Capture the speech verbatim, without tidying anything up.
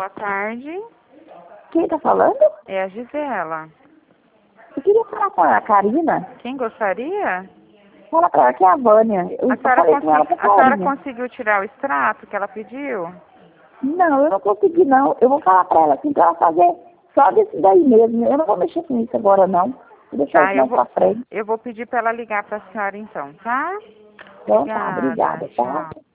boa tarde. Quem tá falando? É a Gisela. Eu queria falar com a Karina. Quem gostaria? Fala pra ela que é a Vânia. Eu A senhora, falei com ela consegui... pra a senhora Karina. conseguiu tirar o extrato que ela pediu? Não, eu não consegui não. Eu vou falar pra ela assim, pra ela fazer só desse daí mesmo. Eu não vou mexer com isso agora não. Vou deixar Tá, isso eu mais vou, pra frente. eu vou pedir para ela ligar para a senhora então, tá? Então tá, Obrigada, obrigada, tá? tchau.